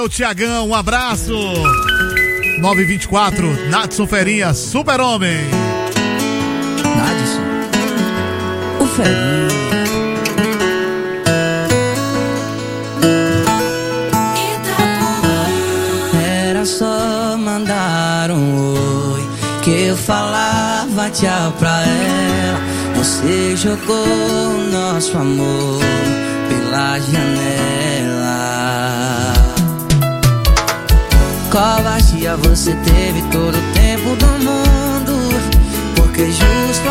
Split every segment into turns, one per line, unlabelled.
O Tiagão, um abraço. 924, Nadson Ferinha, Super-Homem.
Nadson, o Ferinha. Era só mandar um oi que eu falava tchau pra ela. Você jogou o nosso amor pela janela. Covardia você teve todo o tempo do mundo, porque justo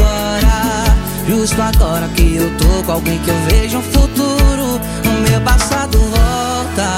agora que eu tô com alguém que eu vejo um futuro, o meu passado volta.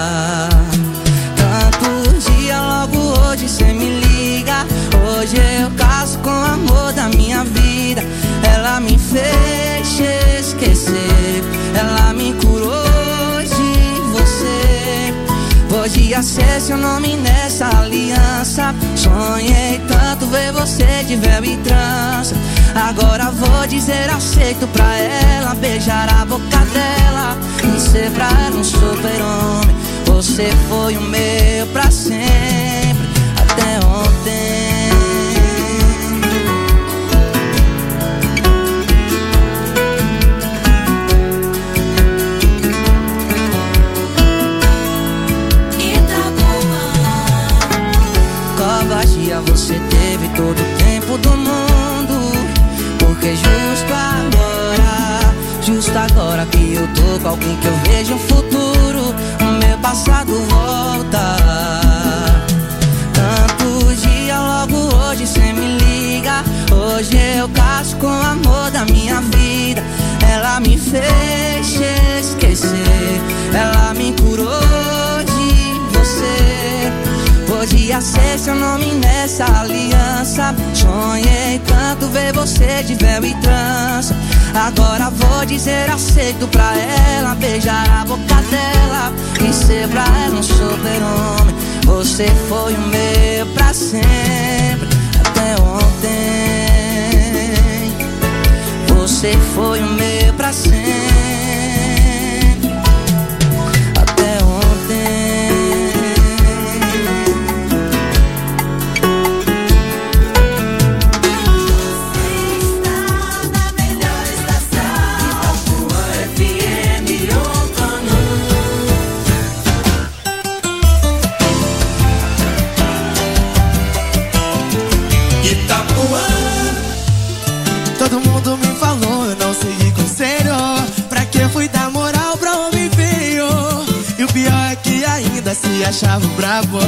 Tantos dias, logo hoje cê me liga. Hoje eu caso com o amor da minha vida. Ela me fez esquecer, ela me curou de você. Podia ser seu nome nessa aliança. Sonhei tanto ver você de véu e trança. Agora vou dizer aceito pra ela, beijar a boca dela e ser pra ela um super-homem. Você foi o meu pra sempre, até ontem. Covardia você teve todo o tempo do mundo, porque justo agora que eu tô com alguém que eu vejo um futuro, o meu passado volta. Tantos dias, logo hoje cê me liga. Hoje eu caso com o amor da minha vida. Ela me fez esquecer, ela me curou de você. Podia ser seu nome nessa aliança. Sonhei tanto ver você de véu e trança. Agora vou dizer aceito pra ela, beijar a boca dela e ser pra ela um super-homem. Você foi o meu pra sempre, até ontem. Você foi o meu pra sempre, até ontem.
Todo mundo me falou, eu não segui conselho. Pra que fui dar moral pra homem feio? E o pior é que ainda se achava o brabão.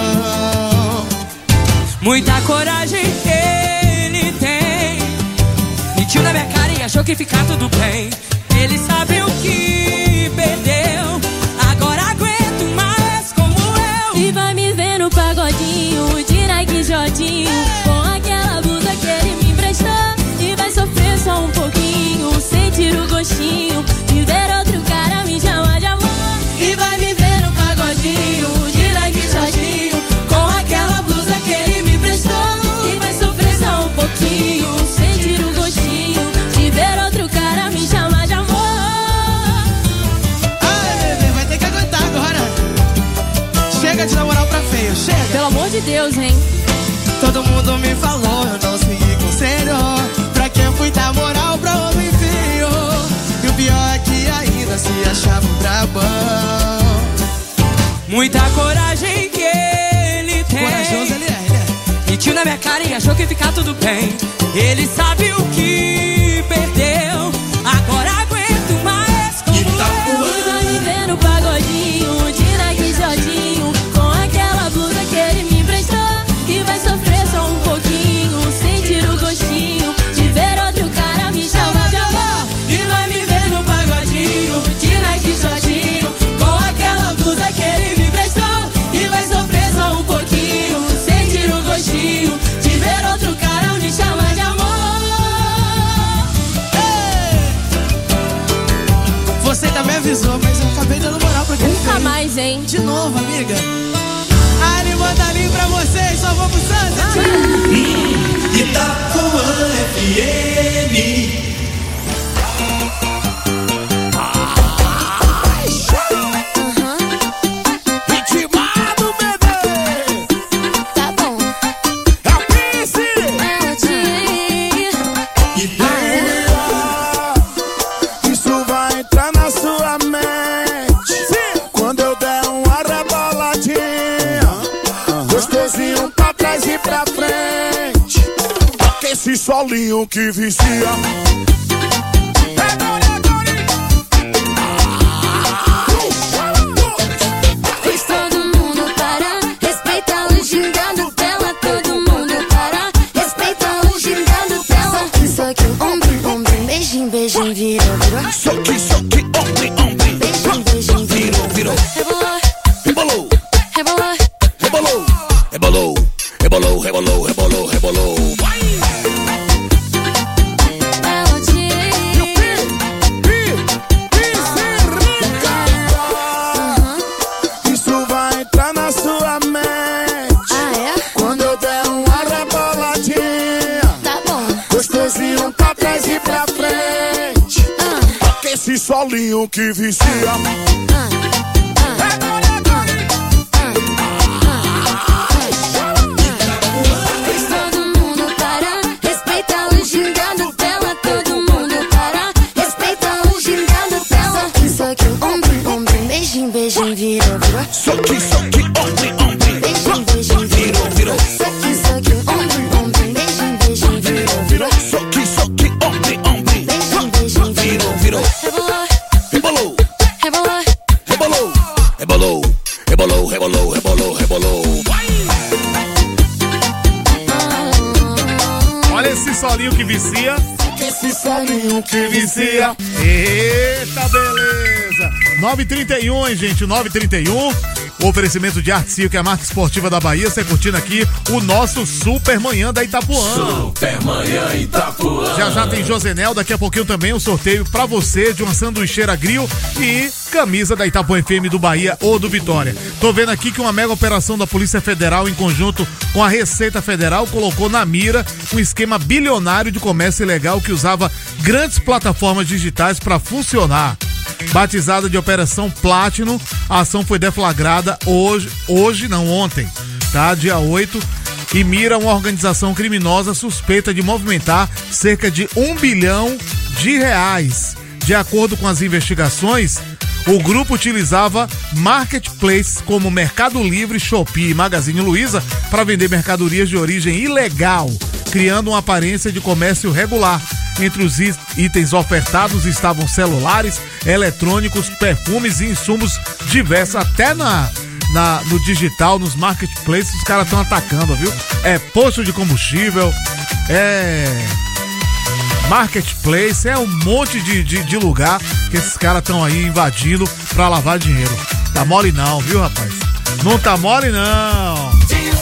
Muita coragem ele tem. Mentiu na minha cara e achou que ficar tudo bem. Ele sabe o que perdeu. Agora aguento mais como eu.
E vai me ver no pagodinho de Nike Jodinho, com aquela blusa que ele me emprestou. E vai sofrer só um pouquinho, sentir o gostinho de ver outro cara me chamar de amor.
E vai me ver no pagodinho de Nike Jodinho, com aquela blusa que ele me emprestou.
E vai sofrer só um pouquinho, sentir o gostinho de ver outro cara me chamar de amor.
Ai, bebê, vai ter que aguentar agora. Chega de dar moral pra feio, chega.
Pelo amor de Deus, hein?
Todo mundo me falou, eu não segui conselho. Pra que fui dar moral pra homem feio? E o pior é que ainda se achava um brabão.
Muita coragem que ele tem.
Corajoso ele é, né?
Mentiu na minha cara e achou que ficar tudo bem. Ele sabe o que perdeu. Agora aguento mais como
E vai me ver no pagodinho de Nike Jodinho, com aquela blusa que ele me emprestou. E vai sofrer só um pouquinho, sentir o gostinho de ver outro cara me chamar de amor.
E vai me ver no pagodinho de Nike Jodinho, com aquela blusa que ele me emprestou.
E vai sofrer só um pouquinho, sentir o gostinho de ver outro cara me chamar de amor.
Você também avisou, mas eu acabei dando moral pra quem
Nunca
fez.
mais, hein?
De novo, amiga. Ali, mandalinho pra vocês, só vamos Santa.
Itapuã FM.
Esse solinho que vicia.
Fez todo mundo parar, respeita o gingado dela. Todo mundo parar, respeita o gingado dela. Soque, ombro, beijinho, beijinho, virou.
Soque, ombro,
Beijinho, beijinho,
virou.
rebolou,
Rebolou,
rebolou.
rebolou, rebolou, rebolou, rebolou, rebolou. Isso vai entrar na sua mente.
Ah, é?
Quando eu der uma reboladinha,
Tá bom.
gostosinho pra trás e pra frente. Esse solinho que vicia.
Fez todo mundo parar, respeita o gingado dela. Todo mundo parar, respeita o gingado dela. Soque, ombro, beijinho, beijinho, virou.
Soque, ombro,
Beijinho, beijinho,
virou.
soque, ombro, beijinho, beijinho, virou.
Soque, ombro,
Beijinho, beijinho,
virou.
rebolou,
Rebolou,
rebolou.
rebolou, rebolou, rebolou, rebolou, rebolou.
Olha esse solinho que vicia.
Esse solinho que vicia.
Eita, beleza. 9h31, hein, gente? 9h31. Oferecimento de Artsil, que é a marca esportiva da Bahia. Você curtindo aqui o nosso Super Manhã da Itapuã.
Supermanhã Itapuã.
Já tem Josenel, daqui a pouquinho também um sorteio pra você de uma sanduicheira grill e camisa da Itapuã FM do Bahia ou do Vitória. Tô vendo aqui que uma mega operação da Polícia Federal em conjunto com a Receita Federal colocou na mira um esquema bilionário de comércio ilegal que usava grandes plataformas digitais para funcionar. Batizada de Operação Platinum, a ação foi deflagrada ontem, tá? Dia 8, e mira uma organização criminosa suspeita de movimentar cerca de R$1 bilhão. De acordo com as investigações, o grupo utilizava marketplaces como Mercado Livre, Shopee e Magazine Luiza para vender mercadorias de origem ilegal, criando uma aparência de comércio regular. Entre os itens ofertados estavam celulares, eletrônicos, perfumes e insumos diversos. Até no digital, nos marketplaces, os caras estão atacando, viu? É posto de combustível, é marketplace, é um monte de lugar que esses caras estão aí invadindo pra lavar dinheiro. Tá mole não, viu, rapaz? Não tá mole não.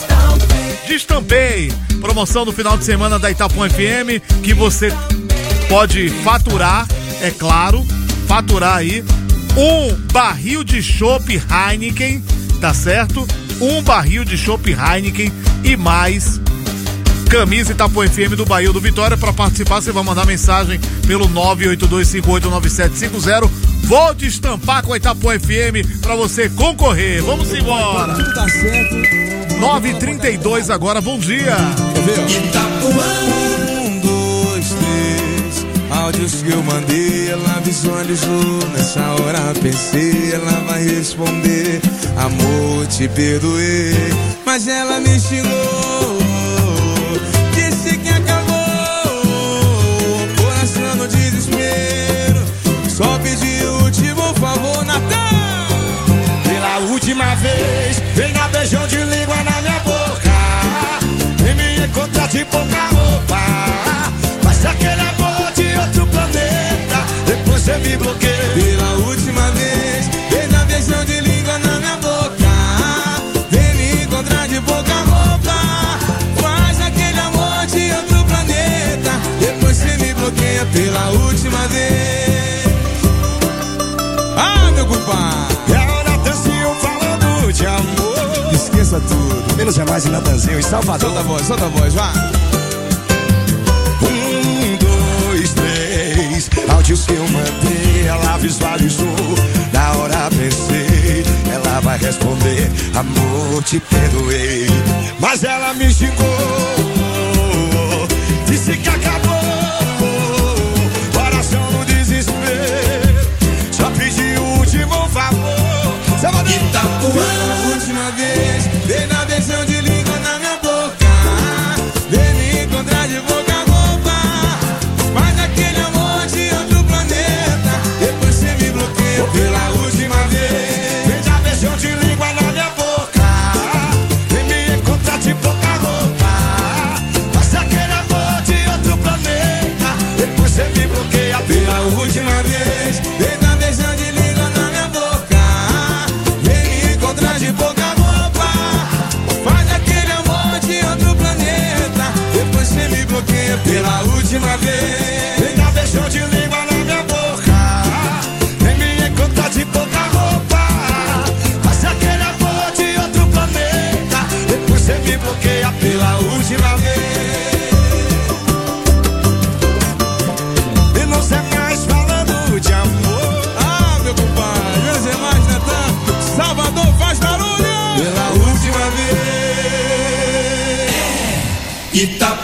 Destampei. Promoção do final de semana da Itapuã FM, que você pode faturar, é claro, faturar aí um barril de chopp Heineken, tá certo? Um barril de chopp Heineken e mais camisa Itapuã FM do Bahia ou do Vitória. Para participar, você vai mandar mensagem pelo 982589750. Vou destampar com a Itapuã FM para você concorrer. Vamos embora.
Tudo tá certo.
9h32 agora, bom dia.
Itapuã.
1, 2, 3. Áudios que eu mandei, ela visualizou. Nessa hora pensei, ela vai responder. Amor, te perdoei, mas ela me xingou. Disse que acabou, coração no desespero. Só pedi o último favor, Natal. Pela última vez, vem dar beijão de língua na minha boca. Vem me encontrar de pouca roupa. Mas aquele amor de outro planeta, depois você me bloqueia. Pela última vez, vem dar beijão de língua na minha boca. Vem me encontrar de pouca roupa. Faz aquele amor de outro planeta, depois você me bloqueia. Pela última vez. Ah, meu compadre, é o Natanzinho falando de amor. Esqueça tudo, menos jamais em Natanzinho, em Salvador. Solta a voz, vá. 1, 2, 3. Áudios que eu mandei, ela visualizou. Na hora pensei, ela vai responder. Amor, te perdoei, mas ela me xingou. Disse que acabou, coração no desespero. Só pedi o último favor.
Itapuã.
Pela última vez, vem na beijão de língua na minha boca. Vem me encontrar de boca a boca.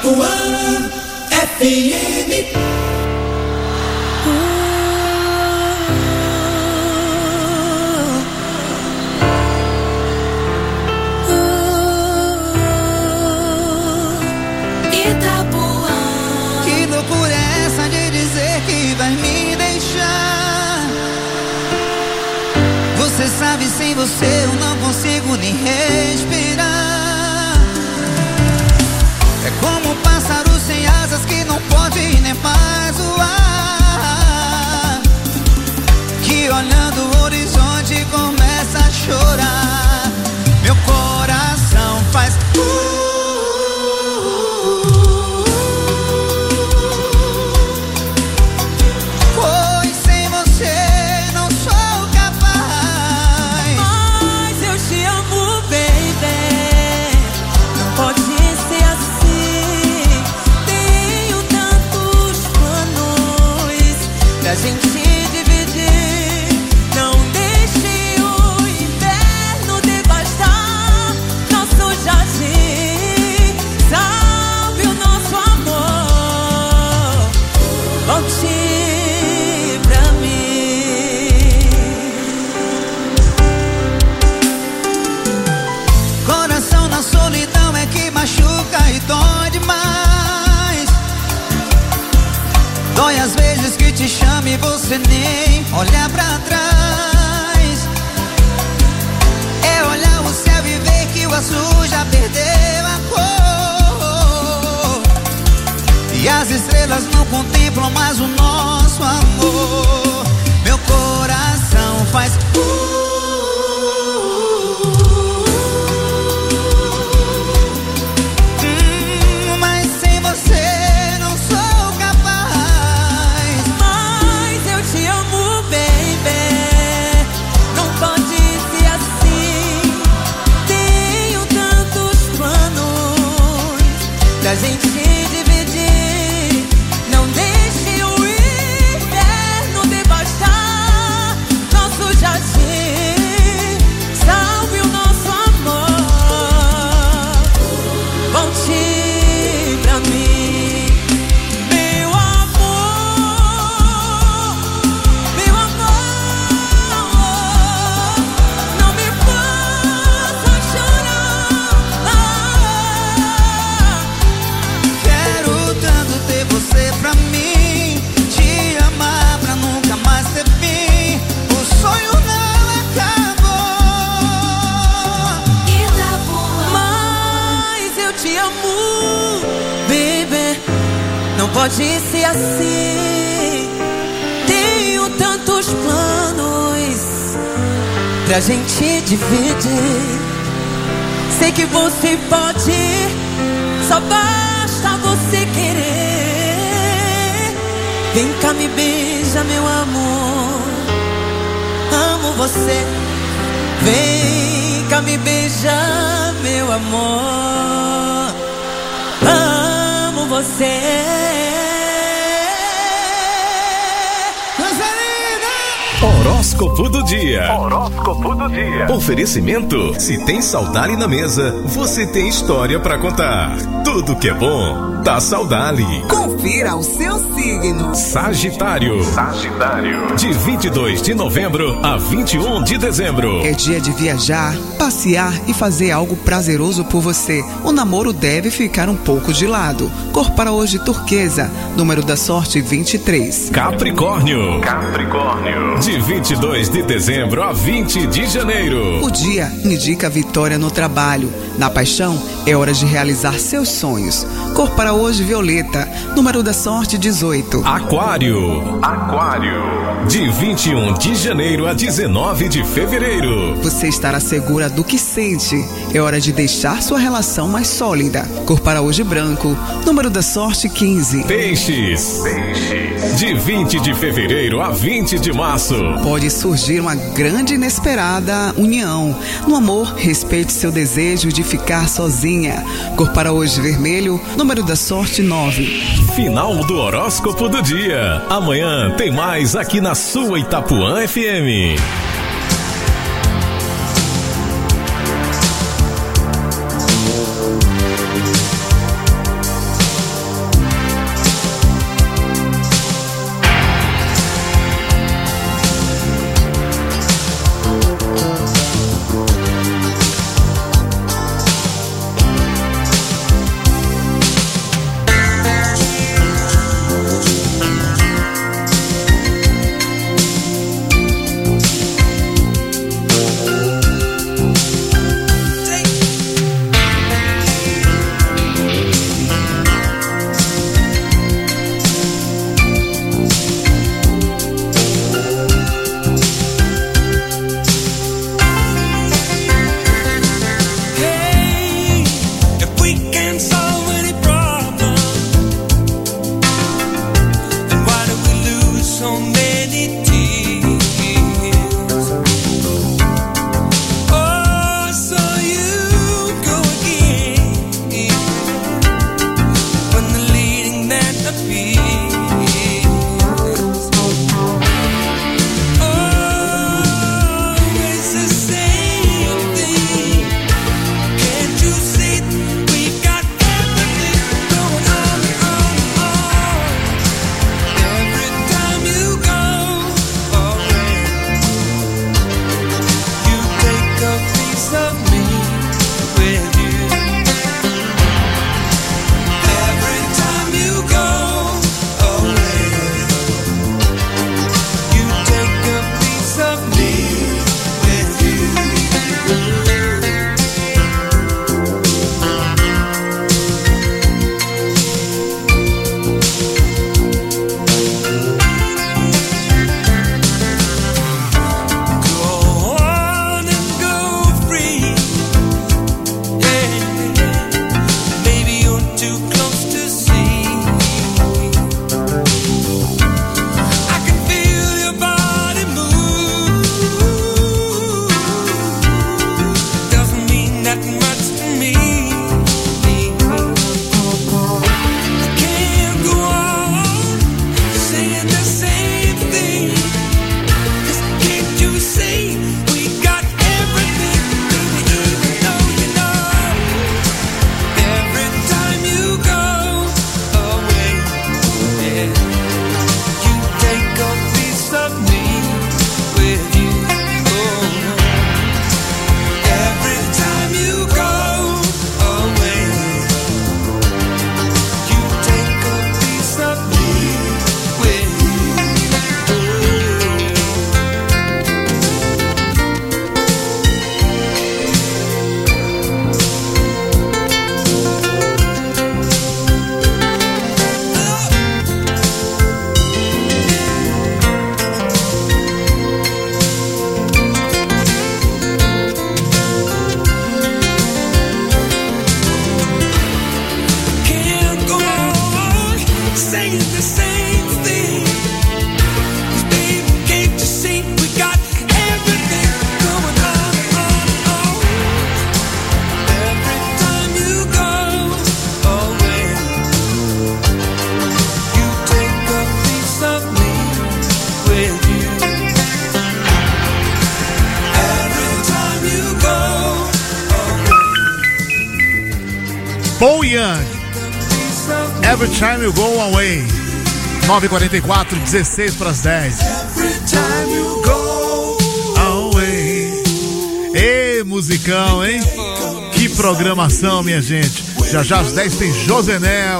Itapuã FM.
Que loucura é essa de dizer que vai me deixar? Você sabe, sem você eu não consigo nem respirar. É como um pássaro sem asas que não pode nem mais voar, que olhando o horizonte começa a chorar. Meu coração faz
a gente dividir. Não deixe o inverno devastar nosso jardim. Salve o nosso amor, volte pra mim.
Coração na solidão é que machuca e dói demais. Dói às vezes que te chama e você nem olha pra trás. É olhar o céu e ver que o azul já perdeu a cor, e as estrelas não contemplam mais o nosso amor. Meu coração faz mas sem você não sou capaz.
Mas eu te amo, baby. Não pode ser assim. Tenho tantos planos pra gente dividir. Não deixe o inverno devastar nosso jardim. Salve o nosso amor, volte pra mim. Meu amor, não me faça chorar.
Quero tanto ter você pra mim, te amar pra nunca mais ter fim. O sonho não acabou.
Mas eu te amo, baby. Não pode ser assim. Tenho tantos planos pra gente dividir. Sei que você pode, só basta você querer. Vem cá, me beija, meu amor. Amo você. Vem cá, me beija, meu amor. Amo você.
Horóscopo do dia. Horóscopo do dia. Oferecimento: se tem Saudali na mesa, você tem história pra contar. Tudo que é bom, tá Saudali.
Confira o seu signo.
Sagitário. Sagitário. De 22 de novembro a 21 de dezembro.
É dia de viajar, passear e fazer algo prazeroso por você. O namoro deve ficar um pouco de lado. Cor para hoje turquesa. Número da sorte 23.
Capricórnio. Capricórnio. De 22 de dezembro a 20 de janeiro.
O dia indica vitória no trabalho. Na paixão, é hora de realizar seus sonhos. Cor para hoje violeta. Número da sorte 18.
Aquário. Aquário. De 21 de janeiro a 19 de fevereiro.
Você estará segura do que sente. É hora de deixar sua relação mais sólida. Cor para hoje branco. Número da sorte 15.
Peixes. Peixes. De 20 de fevereiro a 20 de março.
Pode surgir uma grande e inesperada união. No amor, respeite seu desejo de ficar sozinha. Cor para hoje vermelho. Número da sorte 9.
Final do horóscopo do dia. Amanhã tem mais aqui na sua Itapuã FM.
Paul Young, Every Time You Go Away. 9h44, 16 para as 10.
Every time you go
away. Ê, musicão, hein? Que programação, minha gente. Já às 10 tem Josenel.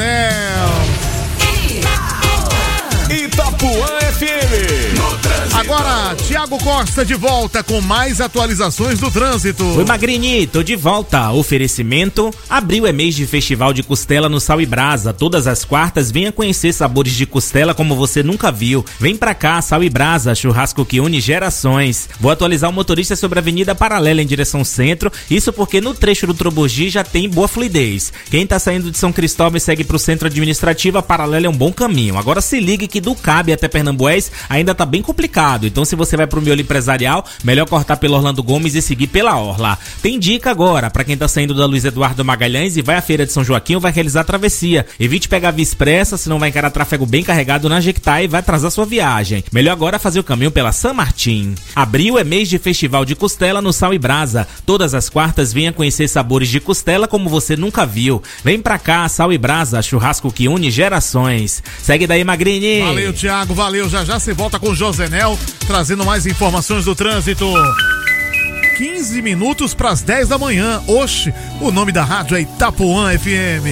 Itapuã FM.
Agora, Thiago Costa de volta com mais atualizações do trânsito.
Oi, Magrini, tô de volta. Oferecimento: abril é mês de festival de costela no Sal e Brasa. Todas as quartas, venha conhecer sabores de costela como você nunca viu. Vem pra cá, Sal e Brasa, churrasco que une gerações. Vou atualizar o motorista sobre a Avenida Paralela em direção centro. Isso porque no trecho do Trobogi já tem boa fluidez. Quem tá saindo de São Cristóvão e segue pro centro administrativo, a Paralela é um bom caminho. Agora se ligue que do Cabe até Pernambués ainda tá bem complicado. Então se você vai pro miolo empresarial, melhor cortar pelo Orlando Gomes e seguir pela Orla. Tem dica agora pra quem tá saindo da Luiz Eduardo Magalhães e vai à Feira de São Joaquim ou vai realizar a travessia. Evite pegar a Via Expressa, senão vai encarar tráfego bem carregado na Jequitá e vai atrasar sua viagem. Melhor agora fazer o caminho pela San Martín. Abril é mês de festival de costela no Sal e Brasa. Todas as quartas venha conhecer sabores de costela como você nunca viu. Vem pra cá, Sal e Brasa, churrasco que une gerações. Segue daí, Magrini.
Valeu, Thiago, valeu. Já você volta com o Josenel, trazendo mais informações do trânsito. 15 minutos para as 10 da manhã. Oxe, o nome da rádio é Itapuã FM.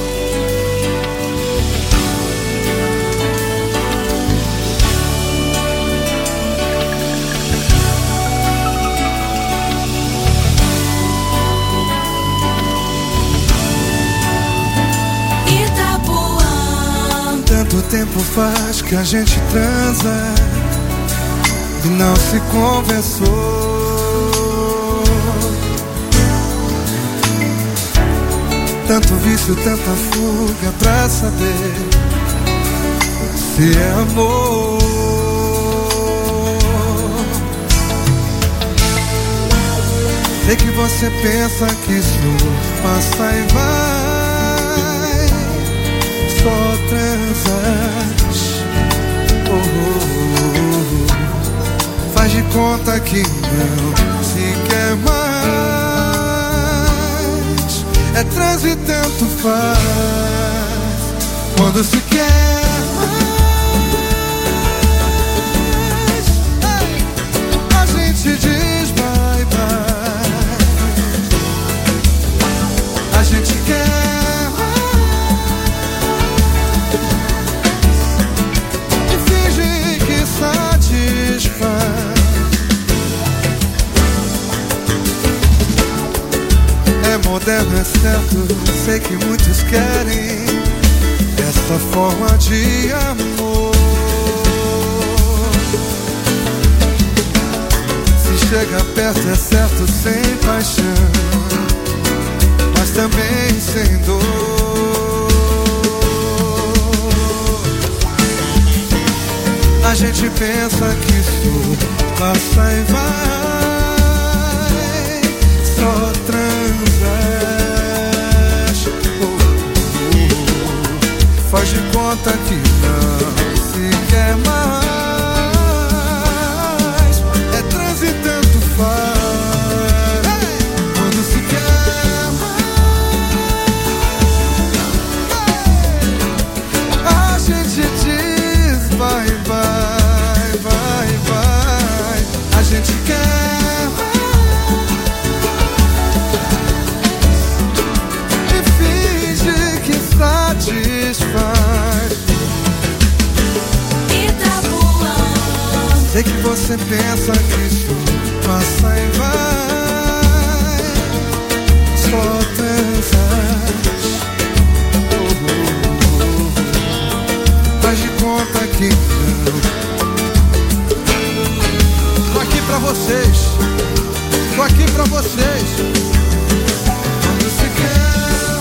Tanto tempo faz que a gente transa e não se conversou. Tanto vício, tanta fuga pra saber se é amor. Sei que você pensa que isso passa e vai, só transas. Faz de conta que não se quer mais. É trans e tanto faz. Quando se quer mais, a gente diz bye bye. A gente quer mais e finge que satisfaz. É moderno, é certo, sei que muitos querem essa forma de amor. Se chega perto é certo, sem paixão, mas também sem dor. A gente pensa que isso passa e vai, só transas. Faz de conta que não se quer mais. É trans e tanto faz. Quando se quer mais, a gente diz bye bye, bye bye. A gente quer mais e finge que satisfaz. Sei que você pensa que isso passa e vai, só transas. Faz de conta que não. Tô aqui pra vocês, tô aqui pra vocês. Quando se quer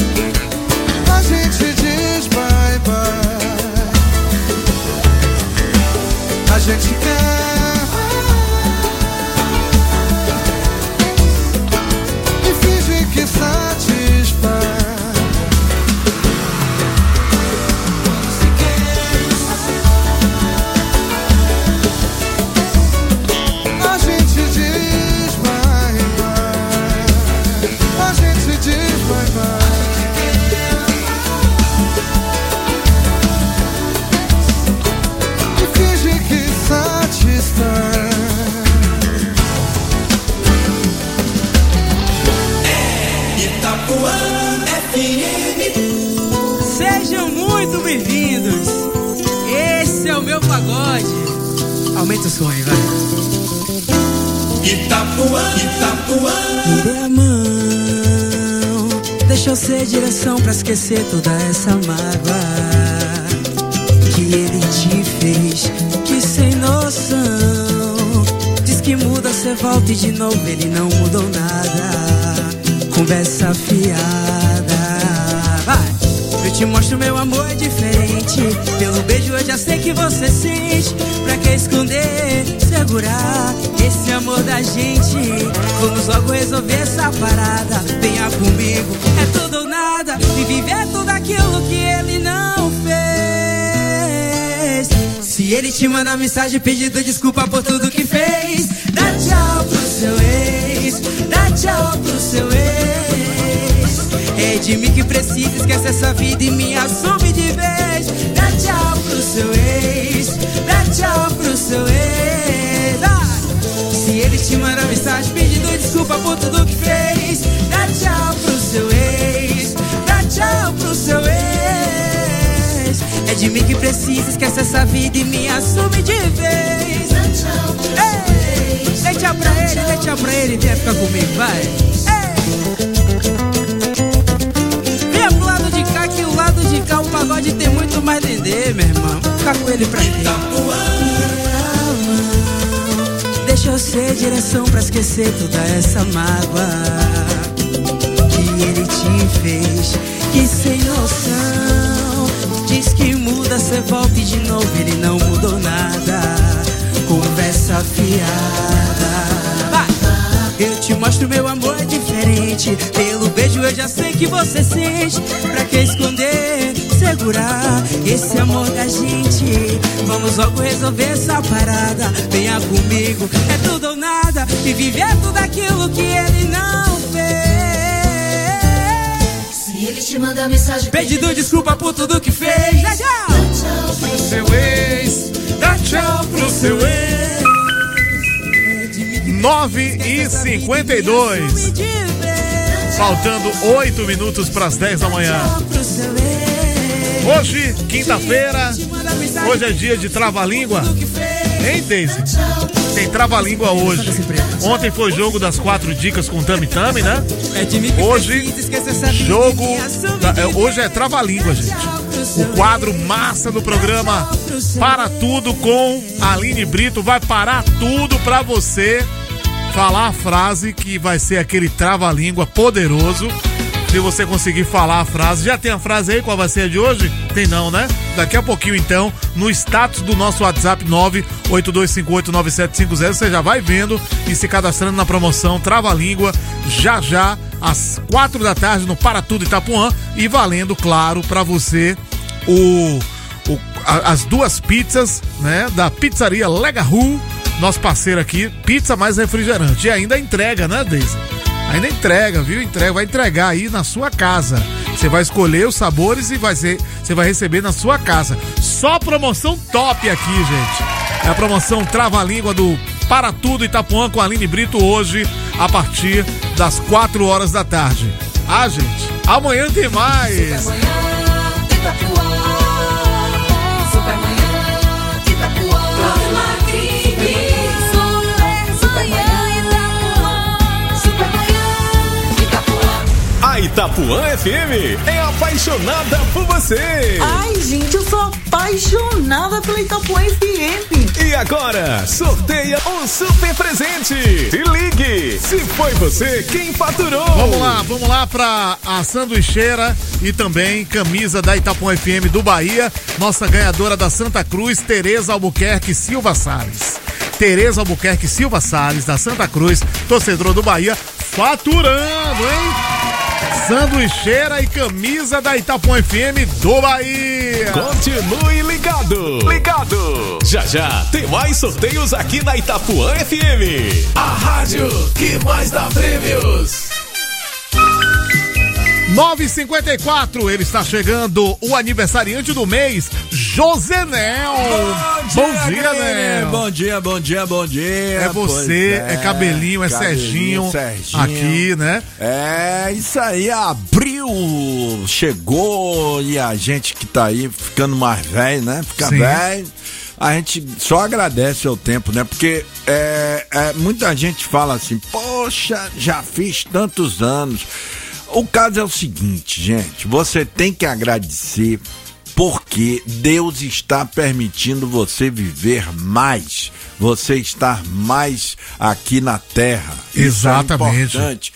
mais, a gente diz bye bye.
aumenta o som aí, vai.
Itapuã, Itapuã.
Me dê a mão, deixa eu ser direção pra esquecer toda essa mágoa que ele te fez, que sem noção. Diz que muda, cê volta e de novo ele não mudou nada. Conversa fiada, vai. Eu te mostro meu amor é diferente. Pelo beijo eu já sei que você sente. Pra que esconder, segurar esse amor da gente? Vamos logo resolver essa parada. Venha comigo, é tudo ou nada. E viver tudo aquilo que ele não fez. Se ele te manda mensagem pedindo desculpa por tudo que fez, dá tchau pro seu ex, dá tchau pro seu ex. É de mim que precisa, esquece essa vida e me assume de vez. Dá tchau pro seu ex, dá tchau pro seu ex. Se ele te manda mensagem pedindo desculpa por tudo que fez, dá tchau pro seu ex, dá tchau pro seu ex. É de mim que precisa, esquece essa vida e me assume de vez. Dá tchau pro seu ex. Dê tchau pra ele, dê tchau pra ele, vem ficar comigo, vai. Que o lado de cá o pagode tem muito mais dendê, meu irmão. Vou ficar com ele pra quê? Deixa eu ser direção pra esquecer toda essa mágoa que ele te fez, que sem noção. Diz que muda, cê volta e de novo ele não mudou nada. Conversa fiada. Eu te mostro meu amor é diferente. Pelo beijo eu já sei que você sente. Pra que esconder, segurar esse amor da gente? Vamos logo resolver essa parada. Venha comigo, é tudo ou nada. E viver tudo aquilo que ele não fez.
Se ele te manda mensagem
pedindo desculpa por tudo que fez, dá tchau pro seu ex, dá tchau pro seu ex.
9h52. Faltando 8 minutos para as 10 da manhã. Hoje, quinta-feira. Hoje é dia de trava-língua. Hein, Daisy? Tem trava-língua hoje. Ontem foi jogo das 4 dicas com Tami Tami, né? Hoje, jogo. Hoje é trava-língua, gente. O quadro massa do programa Para Tudo com Aline Brito. Vai parar tudo pra você falar a frase que vai ser aquele trava-língua poderoso. Se você conseguir falar a frase. Já tem a frase aí? Qual vai ser a de hoje? Tem não, né? Daqui a pouquinho, então, no status do nosso WhatsApp 982589750, você já vai vendo e se cadastrando na promoção Trava-Língua, já, às 4 da tarde, no Para Tudo Itapuã, e valendo, claro, pra você as 2 pizzas, né, da pizzaria Legaru, nosso parceiro aqui, pizza mais refrigerante. E ainda entrega, né, Deise? Ainda entrega, viu? Vai entregar aí na sua casa. Você vai escolher os sabores e você vai receber na sua casa. Só promoção top aqui, gente. É a promoção Trava-Língua do Para Tudo Itapuã com a Aline Brito hoje, a partir das 4 horas da tarde. Gente, amanhã tem mais.
A Itapuã FM é apaixonada por você.
Ai, gente, eu sou apaixonada pela Itapuã FM.
E agora, sorteia um super presente. Se ligue, se foi você quem faturou.
Vamos lá pra a sanduicheira e também camisa da Itapuã FM do Bahia. Nossa ganhadora da Santa Cruz, Tereza Albuquerque Silva Salles. Tereza Albuquerque Silva Salles, da Santa Cruz, torcedora do Bahia, faturando, hein? Sanduicheira e camisa da Itapuã FM do Bahia.
Continue ligado. Já tem mais sorteios aqui na Itapuã FM.
A rádio que mais dá prêmios.
9h54, ele está chegando, o aniversariante do mês, Josenel. Bom dia, Nel.
Bom dia.
É você, é cabelinho, é Serginho aqui, né?
É isso aí, abril chegou e a gente que tá aí ficando mais velho, né? Fica velho. a gente só agradece ao tempo, né? Porque muita gente fala assim, poxa, já fiz tantos anos. O caso é o seguinte, gente, você tem que agradecer porque Deus está permitindo você viver mais, você estar mais aqui na terra.
Exatamente.
Isso é importante.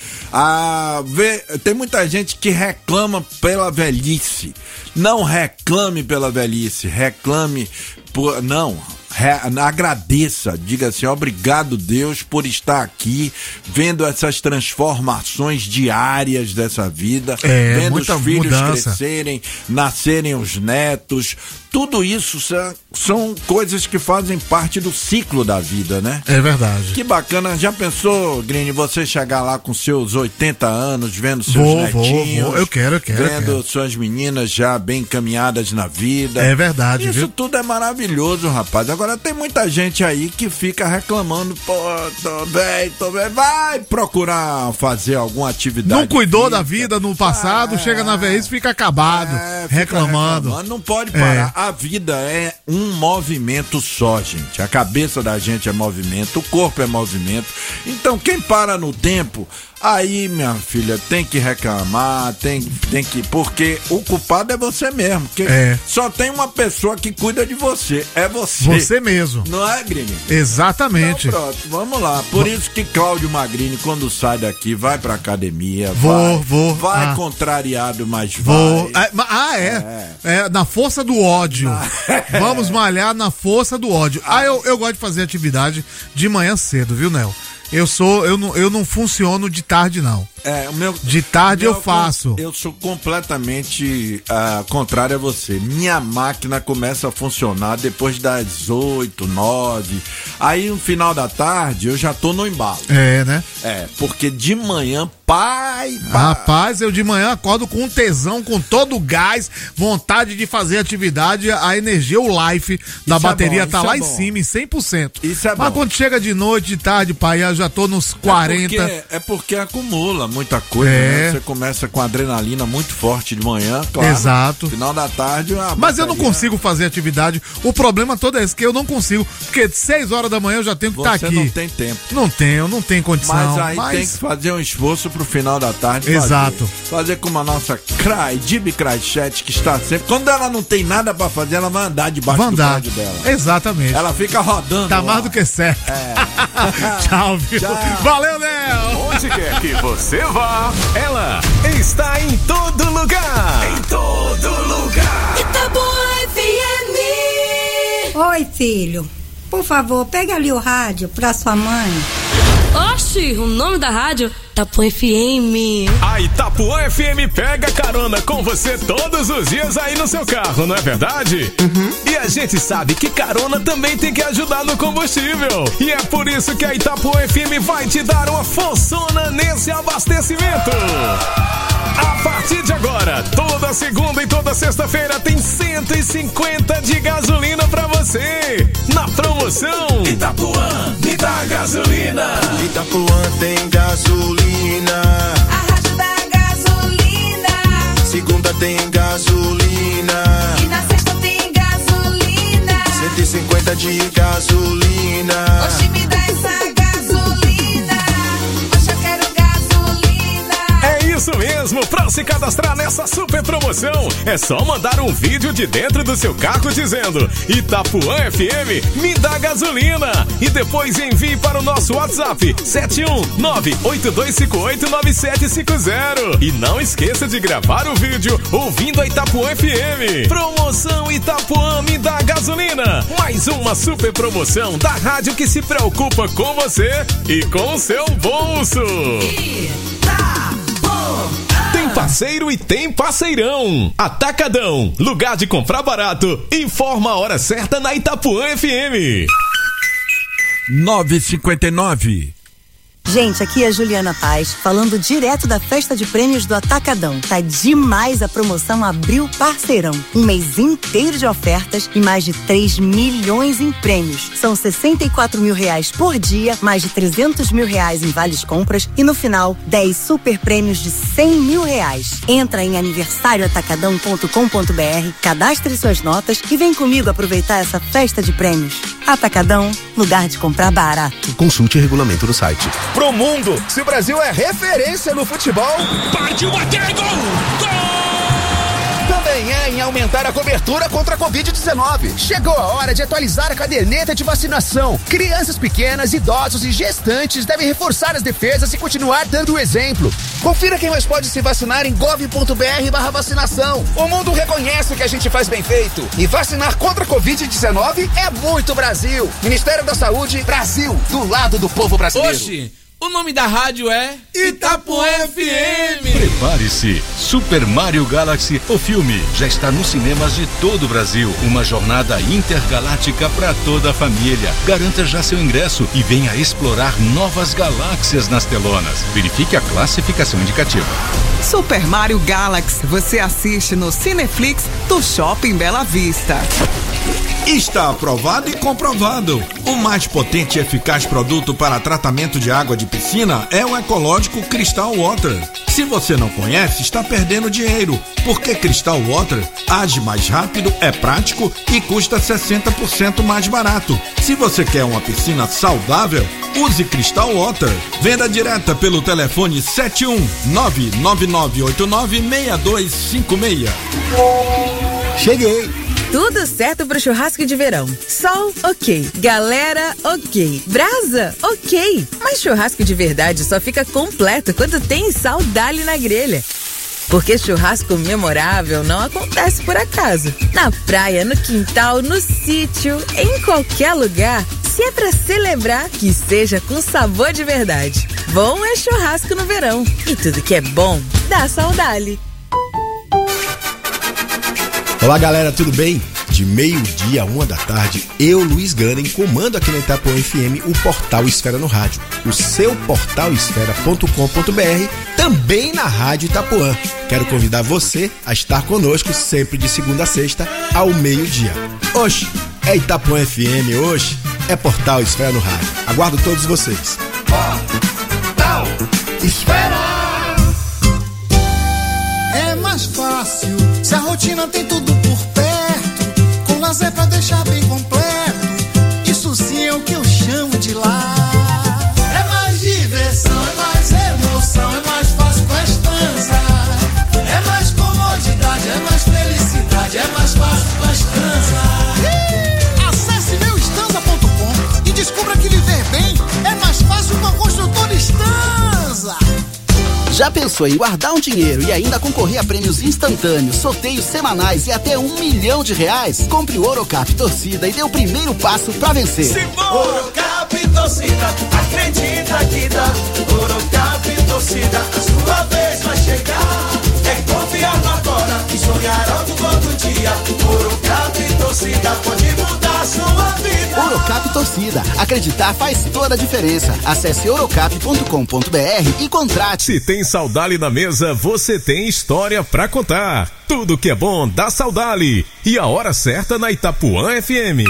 Tem muita gente que reclama pela velhice. Não reclame pela velhice, reclame por... Não, agradeça, diga assim, obrigado Deus por estar aqui, vendo essas transformações diárias dessa vida, vendo os filhos crescerem, nascerem os netos, tudo isso são coisas que fazem parte do ciclo da vida, né?
É verdade.
Que bacana, já pensou, Grini, você chegar lá com seus 80 anos, vendo seus netinhos?
Vou. Eu quero.
Vendo suas meninas já bem encaminhadas na vida.
É verdade,
isso
viu?
Tudo é maravilhoso, rapaz. Agora tem muita gente aí que fica reclamando, pô, tô bem, vai procurar fazer alguma atividade.
Não cuidou da vida no passado, chega na velhice e fica acabado, reclamando.
Não pode parar. A vida é um movimento só, gente. A cabeça da gente é movimento, o corpo é movimento. Então, quem para no tempo, aí, minha filha, tem que reclamar, tem que... Porque o culpado é você mesmo. Porque só tem uma pessoa que cuida de você. É você.
Você mesmo.
Não é, Grini?
Exatamente.
Então, pronto, vamos lá. Por isso que Cláudio Magrini, quando sai daqui, vai pra academia.
Vou.
Vai contrariado, mas
vou.
vai.
Na força do ódio. Vamos malhar na força do ódio. Eu gosto de fazer atividade de manhã cedo, viu, Nel? Eu não funciono de tarde, não. De tarde eu faço.
Eu sou completamente contrário a você. Minha máquina começa a funcionar depois das 8, 9. Aí no final da tarde eu já tô no embalo.
Né?
Porque de manhã,
Rapaz, eu de manhã acordo com tesão, com todo o gás, vontade de fazer atividade, a energia, o life da bateria tá lá em cima, em 100%.
Isso é bom.
Mas quando chega de noite, de tarde, pai, eu já tô nos 40.
É porque acumula muita coisa, né? Você começa com adrenalina muito forte de manhã, claro.
Exato.
Final da tarde...
Mas eu não consigo fazer atividade. O problema todo é esse, que eu não consigo, porque 6 horas da manhã eu já tenho que estar aqui.
Você não tem tempo.
Não tem condição.
Mas aí tem que fazer um esforço pro final da tarde.
Exato.
Fazer como a nossa Dibi Chat, que está sempre... Quando ela não tem nada pra fazer, ela vai andar debaixo do prédio dela.
Exatamente.
Ela fica rodando.
Tá mais do que certo. Tchau, viu?
Tchau.
Valeu, Léo!
Onde quer que você vá, ela está em todo lugar. Em todo lugar.
Itapuã FM.
Oi, filho. Por favor, pega ali o rádio pra sua mãe.
Oxi, o nome da rádio? Itapuã FM.
A Itapuã FM pega carona com você todos os dias aí no seu carro, não é verdade? E a gente sabe que carona também tem que ajudar no combustível. E é por isso que a Itapuã FM vai te dar uma forçona nesse abastecimento. A partir de agora, toda segunda e toda sexta-feira tem 150 de gasolina pra você. Na promoção
Itapuã, me dá gasolina.
Itapuã tem gasolina.
A rádio da gasolina.
Segunda tem gasolina.
E na sexta tem gasolina.
150 de gasolina.
Oxi, me dá essa gasolina. Oxi, eu quero gasolina.
É isso mesmo, pra se cadastrar nessa super promoção, é só mandar um vídeo de dentro do seu carro dizendo Itapuã FM, me dá gasolina. E depois envie para o nosso WhatsApp 71982589750. E não esqueça de gravar o vídeo ouvindo a Itapuã FM. Promoção Itapuã, me dá gasolina. Mais uma super promoção da rádio que se preocupa com você e com o seu bolso. Tem parceiro e tem parceirão. Atacadão, lugar de comprar barato. Informa a hora certa na Itapuã FM.
9h59.
Gente, aqui é a Juliana Paz, falando direto da festa de prêmios do Atacadão. Tá demais a promoção Abril Parceirão. Um mês inteiro de ofertas e mais de 3 milhões em prêmios. São 64 mil reais por dia, mais de 300 mil reais em vales compras e no final, 10 super prêmios de 100 mil reais. Entra em aniversarioatacadão.com.br, cadastre suas notas e vem comigo aproveitar essa festa de prêmios. Atacadão, lugar de comprar barato.
Consulte o regulamento no site.
Pro mundo, se o Brasil é referência no futebol,
partiu até gol!
Também é em aumentar a cobertura contra a Covid-19. Chegou a hora de atualizar a caderneta de vacinação. Crianças pequenas, idosos e gestantes devem reforçar as defesas e continuar dando o exemplo. Confira quem mais pode se vacinar em gov.br/vacinação. O mundo reconhece que a gente faz bem feito. E vacinar contra a Covid-19 é muito Brasil. Ministério da Saúde, Brasil, do lado do povo brasileiro.
Oxi, o nome da rádio é Itapuã FM.
Prepare-se, Super Mario Galaxy, o filme, já está nos cinemas de todo o Brasil. Uma jornada intergaláctica para toda a família. Garanta já seu ingresso e venha explorar novas galáxias nas telonas. Verifique a classificação indicativa.
Super Mario Galaxy, você assiste no Cineflix do Shopping Bela Vista.
Está aprovado e comprovado. O mais potente e eficaz produto para tratamento de água de piscina é o ecológico Crystal Water. Se você não conhece, está perdendo dinheiro, porque Crystal Water age mais rápido, é prático e custa 60% mais barato. Se você quer uma piscina saudável, use Crystal Water. Venda direta pelo telefone 71999896256.
Cheguei! Tudo certo pro churrasco de verão. Sol, ok. Galera, ok. Brasa, ok. Mas churrasco de verdade só fica completo quando tem Saudali na grelha. Porque churrasco memorável não acontece por acaso. Na praia, no quintal, no sítio, em qualquer lugar. Se é pra celebrar, que seja com sabor de verdade. Bom é churrasco no verão. E tudo que é bom, dá Saudali.
Olá galera, tudo bem? De meio-dia a 1h, eu, Luiz Ganem, comando aqui na Itapuã FM o Portal Esfera no Rádio. O seu portalesfera.com.br, também na Rádio Itapuã. Quero convidar você a estar conosco sempre de segunda a sexta ao meio-dia. Oxe, é Itapuã FM, oxe, é Portal Esfera no Rádio. Aguardo todos vocês.
Portal Esfera. É mais fácil se a rotina tem tudo por perto, com lazer pra deixar bem completo. Isso sim é o que eu chamo de lar. É mais diversão, é mais emoção, é mais fácil com a Estanza. É mais comodidade, é mais felicidade, é mais fácil com a Estanza. Acesse meuestanza.com e descubra que viver bem é mais fácil com a construtora Estanza.
Já pensou em guardar um dinheiro e ainda concorrer a prêmios instantâneos, sorteios semanais e até R$1 milhão? Compre o Orocap Torcida e dê o primeiro passo pra vencer.
Orocap Torcida, acredita que dá. Orocap Torcida, a sua vez vai chegar. É confiar no agora e sonhar algo todo dia. Orocap Torcida pode mudar a sua vida.
Orocap Torcida, acreditar faz toda a diferença. Acesse orocap.com.br e contrate.
Se tem Saudali na mesa, você tem história pra contar. Tudo que é bom dá Saudali. E a hora certa na Itapuã FM.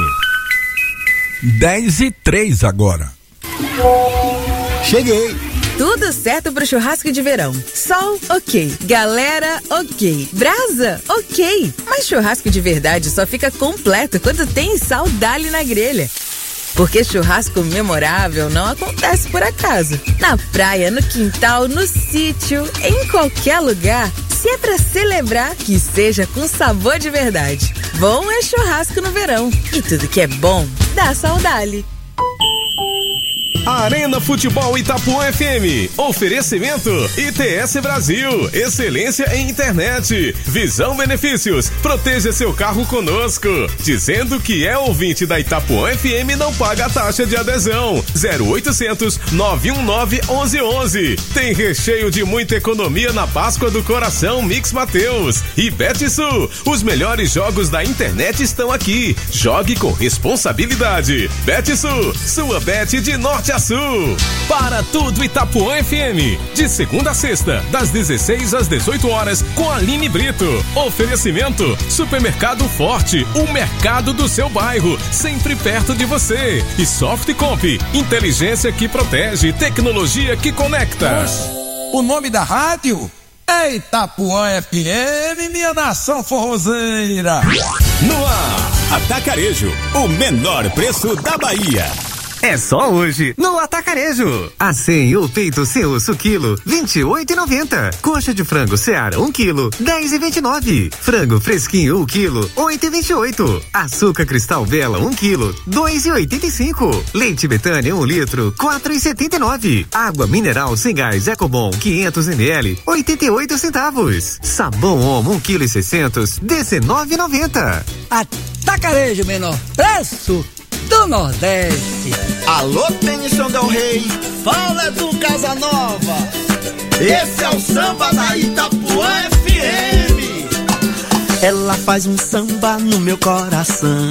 10h03 agora.
Cheguei! Tudo certo pro churrasco de verão. Sol, ok. Galera, ok. Brasa, ok. Mas churrasco de verdade só fica completo quando tem Saudali na grelha. Porque churrasco memorável não acontece por acaso. Na praia, no quintal, no sítio, em qualquer lugar. Se é pra celebrar, que seja com sabor de verdade. Bom é churrasco no verão. E tudo que é bom, dá Saudali.
Arena Futebol Itapuã FM. Oferecimento ITS Brasil. Excelência em internet. Visão Benefícios. Proteja seu carro conosco. Dizendo que é ouvinte da Itapuã FM, não paga a taxa de adesão. 0800 919 1111. Tem recheio de muita economia na Páscoa do Coração Mix Mateus. E Betsul. Os melhores jogos da internet estão aqui. Jogue com responsabilidade. Betsul, sua bet de norte Norte a Sul. Para tudo Itapuã FM, de segunda a sexta, das 16 às 18 horas, com Aline Brito. Oferecimento: Supermercado Forte, o mercado do seu bairro, sempre perto de você. E Softcomp, inteligência que protege, tecnologia que conecta.
O nome da rádio é Itapuã FM, minha nação forrozeira.
No ar, Atacarejo, o menor preço da Bahia.
É só hoje, no Atacarejo. Assim, o peito sem osso quilo, R$28,90. Coxa de frango Seara, 1 quilo, R$10,29. Frango fresquinho, 1 quilo, R$8,28. Açúcar Cristal Bela, 1 quilo, R$2,85. Leite Betânia, 1 litro, R$4,79. Água mineral sem gás Ecobon, 500 ml, 88 centavos. Sabão Omo, 1,6 kg, R$19,90.
Atacarejo, menor preço do Nordeste.
Alô, Tennyson Del Rey, fala do Casanova. Esse é o samba da Itapuã FM.
Ela faz um samba no meu coração.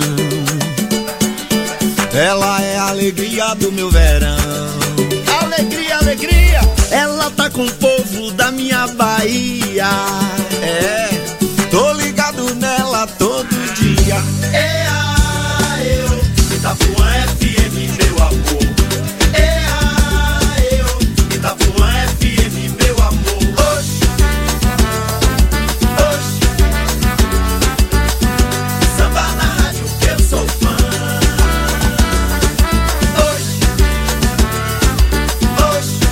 Ela é a alegria do meu verão. Alegria, alegria.
Ela tá com o povo da minha Bahia.
É, tô ligado nela todo dia. Itapuã FM, meu amor. Itapuã FM, meu amor. Oxi, oxi. Samba na rádio que eu sou fã. Oxi, oxi.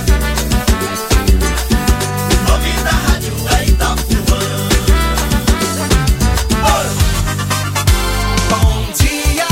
O nome da rádio é Itapuã. Bom dia.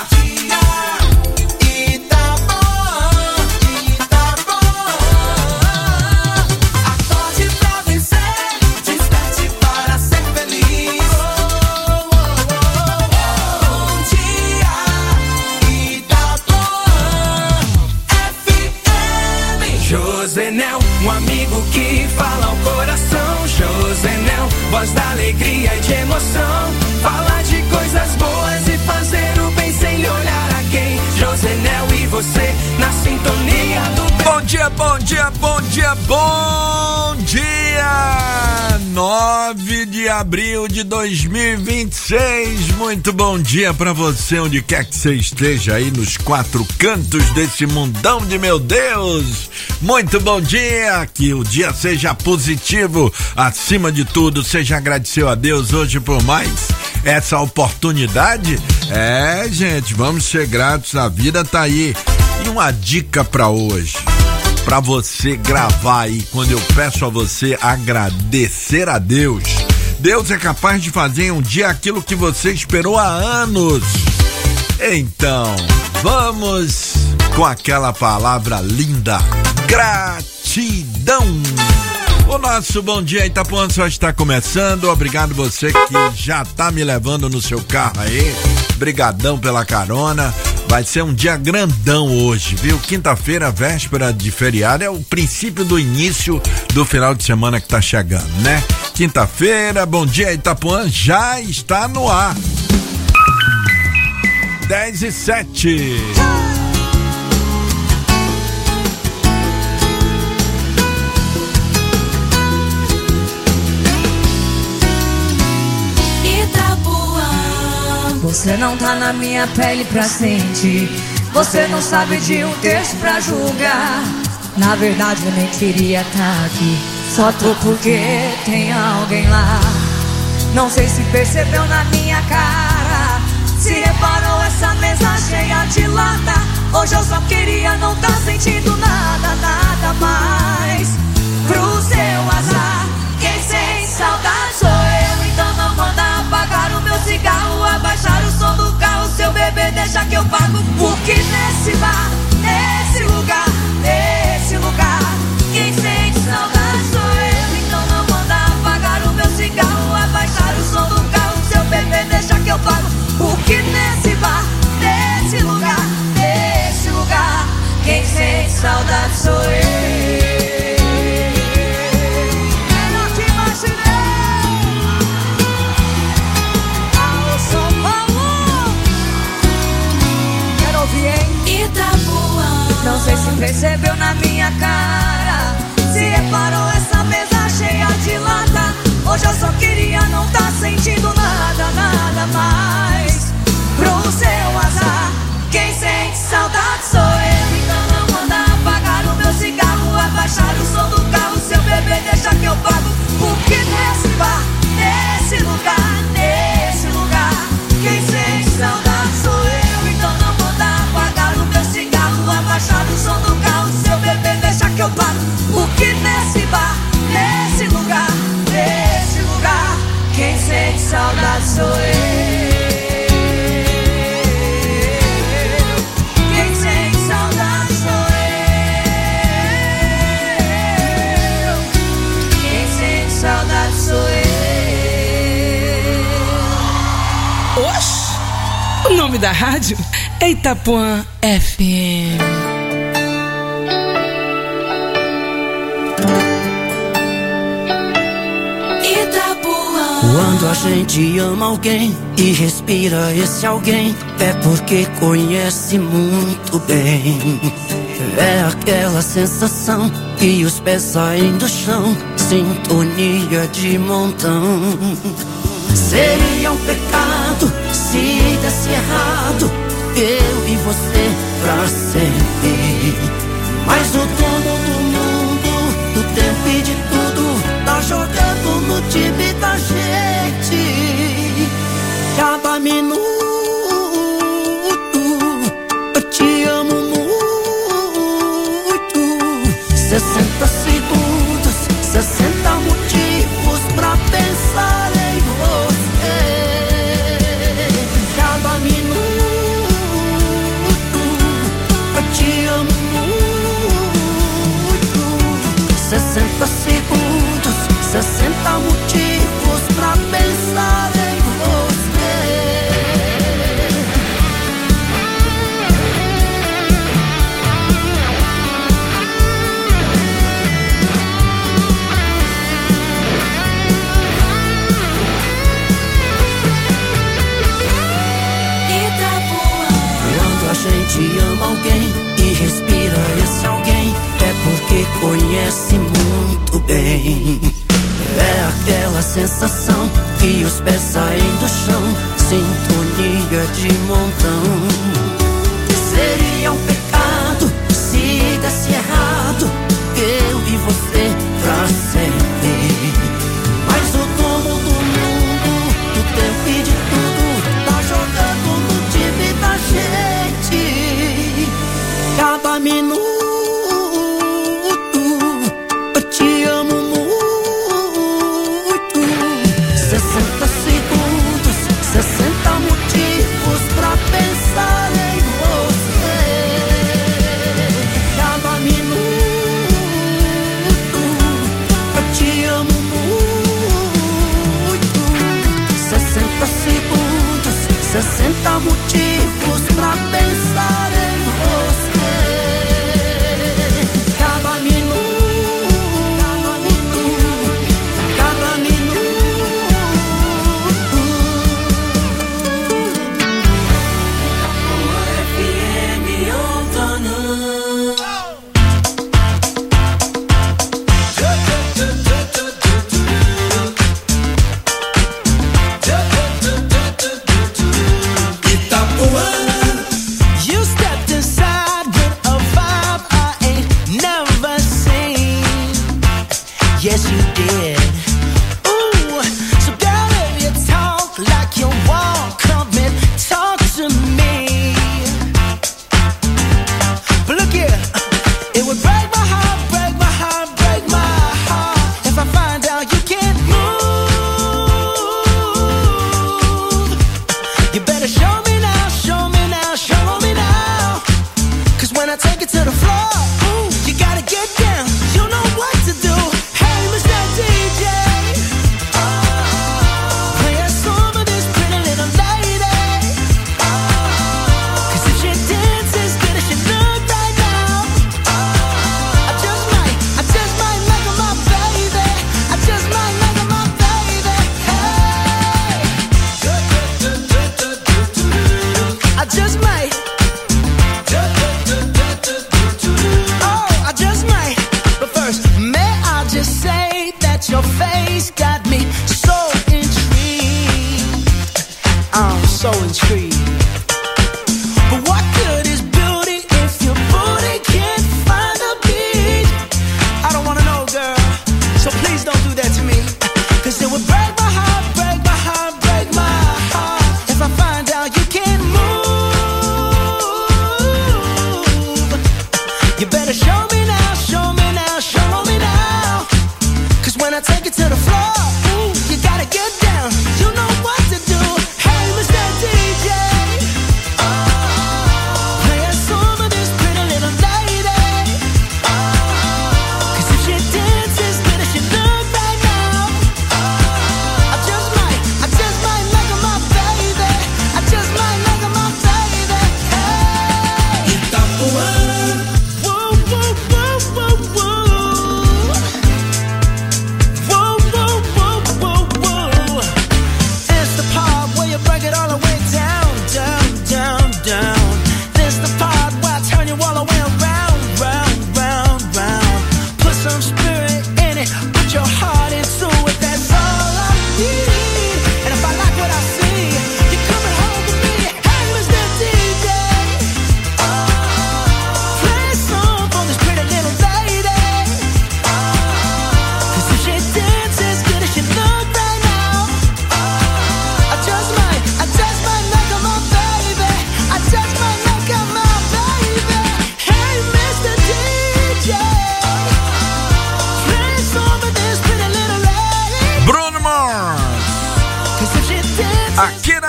Josenel, um amigo que fala ao coração. Josenel, voz da alegria e de emoção. Falar de coisas boas e fazer o bem sem olhar a quem. Josenel e você na sintonia do bem.
Bom dia, bom dia, bom dia, bom dia! 9 de abril de 2026. Muito bom dia pra você, onde quer que você esteja aí nos 4 cantos desse mundão de meu Deus. Muito bom dia, que o dia seja positivo. Acima de tudo, você já agradeceu a Deus hoje por mais essa oportunidade? É, gente, vamos ser gratos, a vida tá aí. E uma dica pra hoje, pra você gravar aí, quando eu peço a você agradecer a Deus. Deus é capaz de fazer em um dia aquilo que você esperou há anos. Então, vamos com aquela palavra linda: gratidão. O nosso Bom Dia Itapuã só está começando. Obrigado você que já tá me levando no seu carro aí. Brigadão pela carona. Vai ser um dia grandão hoje, viu? Quinta-feira, véspera de feriado, é o princípio do início do final de semana que tá chegando, né? Quinta-feira, Bom Dia Itapuã já está no ar. 10:07.
Você não tá na minha pele pra sentir. Você não sabe de um texto pra julgar. Na verdade eu nem queria tá aqui. Só tô porque tem alguém lá. Não sei se percebeu na minha cara. Se reparou essa mesa cheia de lata. Hoje eu só queria não tá sentindo nada, nada mais. Pro seu azar, quem sente saudade sou eu. Então não manda apagar o meu cigarro, abaixar o som do carro. Seu bebê deixa que eu pago. Porque nesse bar, nesse lugar, quem sente saudade sou eu. Então não manda apagar o meu cigarro, abaixar o som do carro. Seu bebê deixa que eu pago. Porque nesse bar, nesse lugar, quem sente saudade sou eu. percebeu na minha cara. Se reparou essa mesa cheia de lata. Hoje eu só queria não tá sentindo nada, nada mais. Pro seu azar, quem sente saudade sou eu. Então não manda apagar o meu cigarro, abaixar o som do carro. Seu bebê deixa que eu pago. Porque nesse bar, nesse lugar, nesse lugar, quem sente saudade sou eu. Então não manda apagar o meu cigarro, abaixar o som do carro. Seu bebê deixa que eu pago. Porque nesse bar, nesse lugar, nesse lugar, quem sente saudade sou eu. Quem sente saudade sou eu. Quem sente saudade sou eu.
Oxe! O nome da rádio é Itapuã FM.
Quando a gente ama alguém e respira esse alguém, é porque conhece muito bem. É aquela sensação que os pés saem do chão, sintonia de montão. Seria um pecado se desse errado, eu e você pra sempre. Mas o dono do mundo, do tempo e de tudo, tá jogando no time da gente. Cada minuto eu te amo muito. 60 segundos, 60 motivos pra pensar em você. Cada minuto eu te amo muito. 60 segundos, 60 motivos pra pensar em você. Quando a gente ama alguém e respira esse alguém, é porque conhece muito bem. É aquela sensação que os pés saem do chão, sintonia de montão. Seria um pecado se desse errado, eu e você pra sempre. Mas o dono do mundo, do tempo e de tudo, tá jogando no time da gente. Cada minuto eu te amo muito. 60 segundos, 60 motivos pra pensar em você. Cada minuto eu te amo muito. 60 segundos, 60 motivos pra pensar em você. Cada You stepped inside with a vibe I ain't never seen. Yes, you did. Ooh, so girl, if you talk like you walk, come and talk to me. But look here, it would break my heart, break my heart, break my heart if I find out you can't move. You better show me now, show me now, show me now. 'Cause when I take it to the floor, ooh, you gotta get down. You know what to do. Hey, Mr. DJ.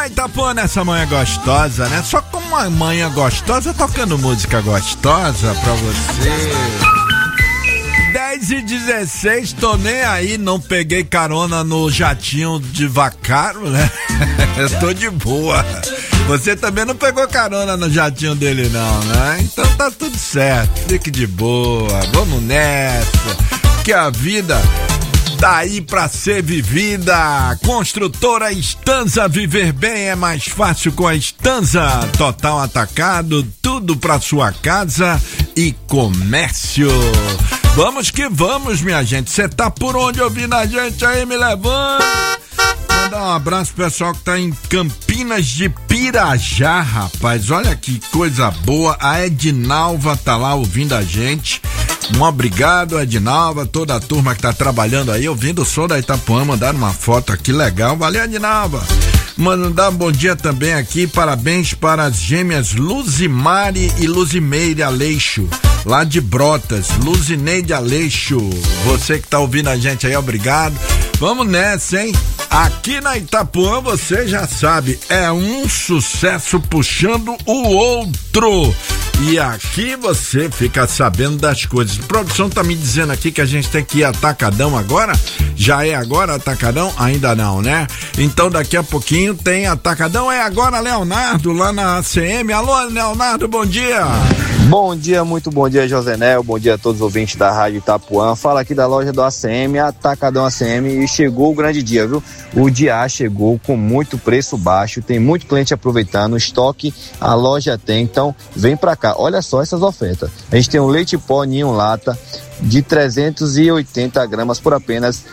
Ah, Itapuã, nessa manhã gostosa, né? Só com uma manhã gostosa, tocando música gostosa pra você. 10h16, tô nem aí, não peguei carona no jatinho de Vacaro, né? Eu tô de boa. Você também não pegou carona no jatinho dele não, né? Então tá tudo certo, fique de boa, vamos nessa, que a vida tá aí pra ser vivida. Construtora Estanza, viver bem é mais fácil com a Estanza. Total atacado, tudo pra sua casa e comércio. Vamos que vamos, minha gente. Você tá por onde ouvindo a gente aí? Me levanta. Mandar um abraço pro pessoal que tá em Campinas de Pirajá, rapaz. Olha que coisa boa. A Edinalva tá lá ouvindo a gente. Um obrigado, Edinalva, toda a turma que tá trabalhando aí, ouvindo o som da Itapuã, mandaram uma foto aqui legal. Valeu, Edinalva. Mandar um bom dia também aqui, parabéns para as gêmeas Luzimari e Luzimeire Aleixo, lá de Brotas. Luzineide Aleixo, você que tá ouvindo a gente aí, obrigado. Vamos nessa, hein? Aqui na Itapuã, você já sabe, é um sucesso puxando o outro. E aqui você fica sabendo das coisas. A produção tá me dizendo aqui que a gente tem que ir atacadão agora. Já é agora atacadão? Ainda não, né? Então daqui a pouquinho tem atacadão. É agora, Leonardo, lá na ACM. Alô, Leonardo, bom dia.
Bom dia, muito bom dia, Josenel. Bom dia a todos os ouvintes da Rádio Itapuã. Fala aqui da loja do ACM, Atacadão ACM, e chegou o grande dia, viu? O dia chegou com muito preço baixo, tem muito cliente aproveitando, estoque a loja tem, então vem pra cá. Olha só essas ofertas. A gente tem um leite pó ninho lata de 380 gramas por apenas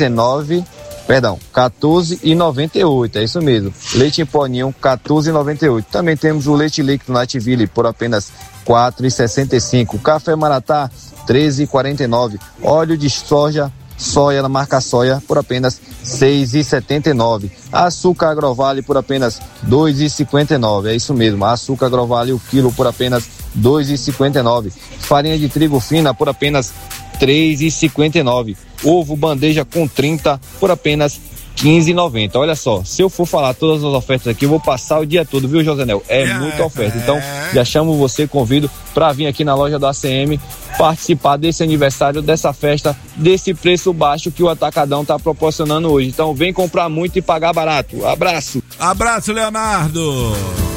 R$14,98, é isso mesmo. Leite em pó ninho, R$14,98. Também temos o leite líquido Nativille por apenas R$4,65. Café Maratá, R$13,49. Óleo de soja na marca soia por apenas R$6,79. Açúcar Agrovale por apenas R$2,59. É isso mesmo, açúcar Agrovale o quilo por apenas R$2,59. Farinha de trigo fina por apenas R$3,59. Ovo bandeja com 30 por apenas R$15,90. Olha só, se eu for falar todas as ofertas aqui, eu vou passar o dia todo, viu, Josenel? É muita oferta. Então, já chamo você, convido para vir aqui na loja do ACM participar desse aniversário, dessa festa, desse preço baixo que o Atacadão tá proporcionando hoje. Então, vem comprar muito e pagar barato. Abraço.
Abraço, Leonardo.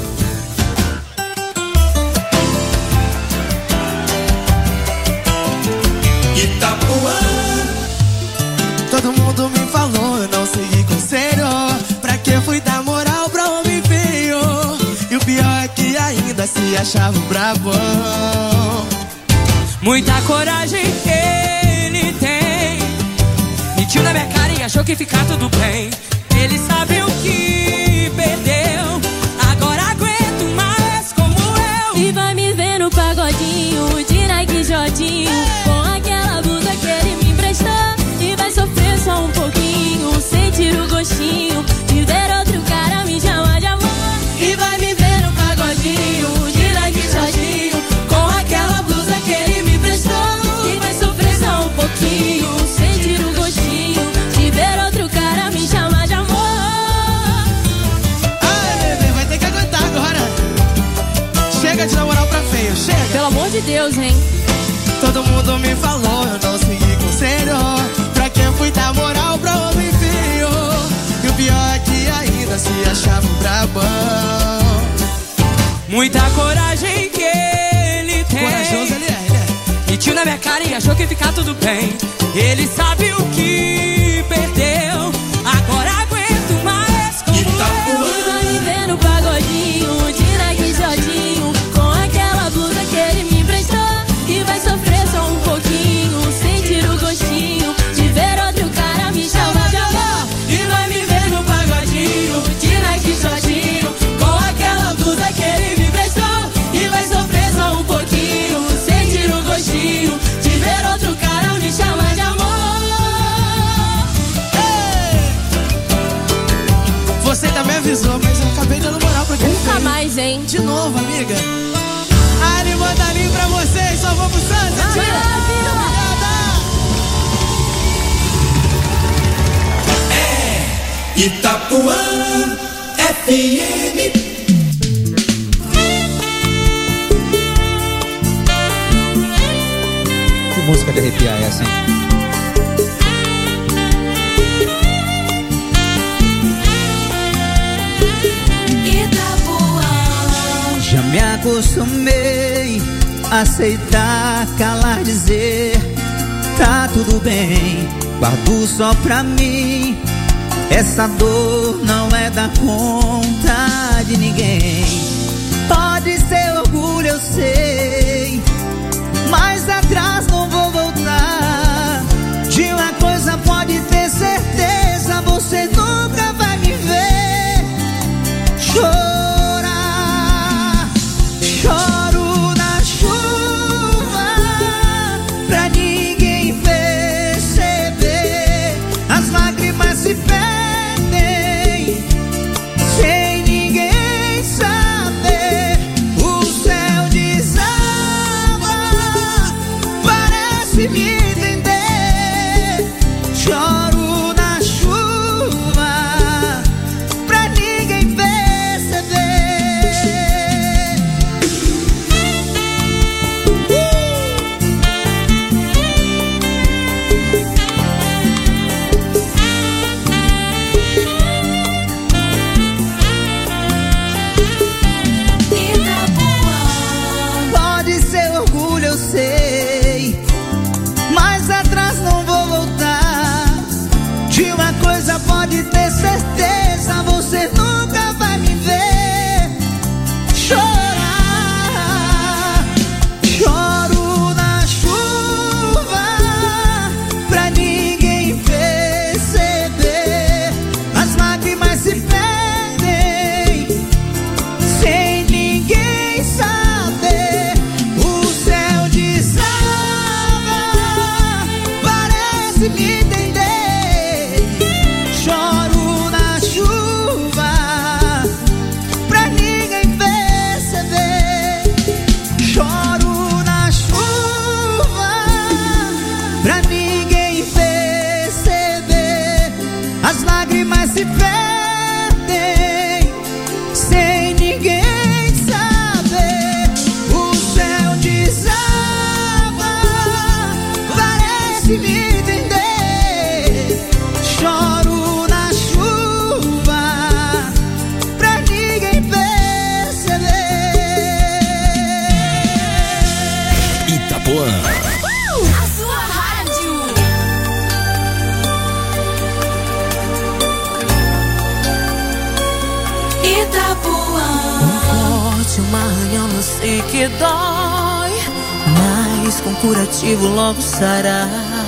Itapuã. Todo mundo me falou, eu não segui conselho. Pra que fui dar moral pra homem feio? E o pior é que ainda se achava brabão.
Muita coragem ele tem. Mentiu na minha cara e achou que ficar tudo bem. Ele sabe o que perdeu. Agora aguento mais como eu.
E vai me ver no pagodinho de Nike Jodinho, com aquela blusa que ele me emprestou. E vai sofrer só um pouquinho, sentir o gostinho de ver outro cara me chamar de amor.
E vai me ver no pagodinho de Nike Jodinho, com aquela blusa que ele me emprestou.
E vai sofrer só um pouquinho, sentir o gostinho de ver outro cara me chamar de amor.
Ai, bebê, vai ter que aguentar agora. Chega de namorar pra feio, chega.
Pelo amor de Deus, hein?
Todo mundo me falou, eu não segui conselho. Pra quem fui dar moral pra homem feio? E o pior é que ainda se achava brabão.
Muita coragem que ele tem.
Corajoso ele é.
Mentiu na minha cara e achou que ficar tudo bem. Ele sabe o que perdeu. Agora aguento mais como eu.
E vai me ver no pagodinho de Nike Jodinho, com aquela blusa que ele me emprestou. E vai sofrer só um pouquinho, sentir o gostinho de ver outro cara me chamar de amor.
E vai me ver no pagodinho de Nike Jodinho, com aquela blusa que ele me emprestou.
E vai sofrer só um pouquinho, sentir o gostinho de ver outro cara me chamar de amor.
Você também avisou, mas eu acabei dando moral pra quem
Nunca
fez.
mais, hein?
De novo, amiga. Ari, manda ali pra vocês, só vamos Santa. Itapuã
FM.
Que música de arrepiar é essa, hein?
Já me acostumei a aceitar, calar, dizer tá tudo bem, guardo só pra mim. Essa dor não é da conta de ninguém. Pode ser orgulho, eu sei, mas atrás não vou voltar. De uma coisa pode ter certeza, você nunca vai me ver chorar. Choro na chuva pra ninguém perceber. As lágrimas se perdem sem ninguém saber. O céu desaba, parece me entender. Choro na chuva pra ninguém perceber. Pode ser orgulho, eu sei, mas atrás não vou voltar. De uma coisa pode ter certeza, você nunca vai me ver chorar. Choro na chuva pra ninguém perceber. As lágrimas se perdem sem ninguém saber. O céu desaba, parece me entender. Choro na chuva pra ninguém perceber. Choro na chuva pra ninguém perceber. As lágrimas se perdem sem ninguém saber. O céu desaba, parece me entender. Choro na chuva pra ninguém perceber.
Itapuã.
A sua rádio. Itapuã.
Um corte, uma arranhão, eu sei que dói, mas com curativo logo sará.